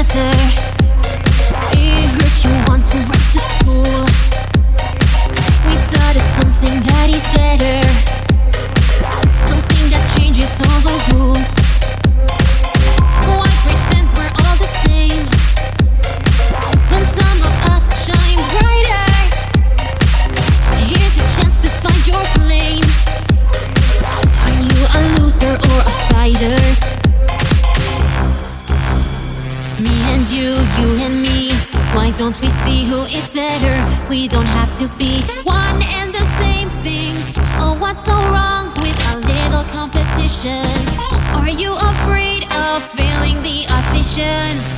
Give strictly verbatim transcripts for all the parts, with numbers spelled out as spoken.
together. It hurts, you want to wreck the school. We thought of something that is better, something that changes all the rules. Why pretend we're all the same when some of us shine brighter? Here's a chance to find your flame. Are you a loser or a fighter? Me and you, you and me. Why don't we see who is better? We don't have to be one and the same thing. Oh, what's so wrong with a little competition? Are you afraid of failing the audition?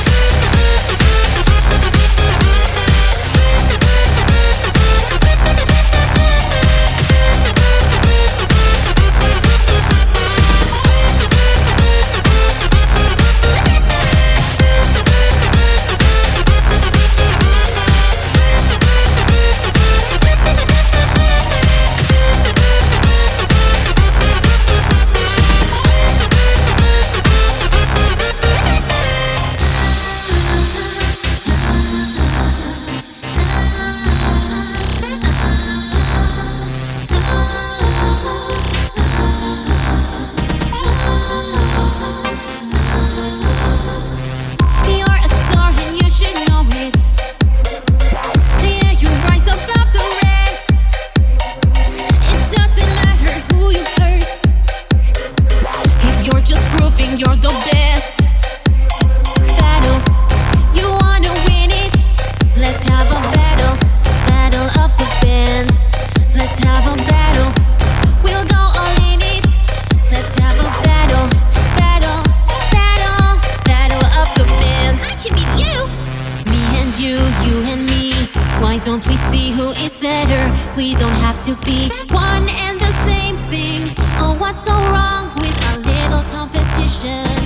You're the best. Battle, you wanna win it? Let's have a battle, battle of the bands. Let's have a battle, we'll go all in it. Let's have a battle, battle, battle, battle of the bands. I can beat you. Me and you, you and me. Why don't we see who is better? We don't have to be one and the same thing. Oh, what's so wrong with a little competition?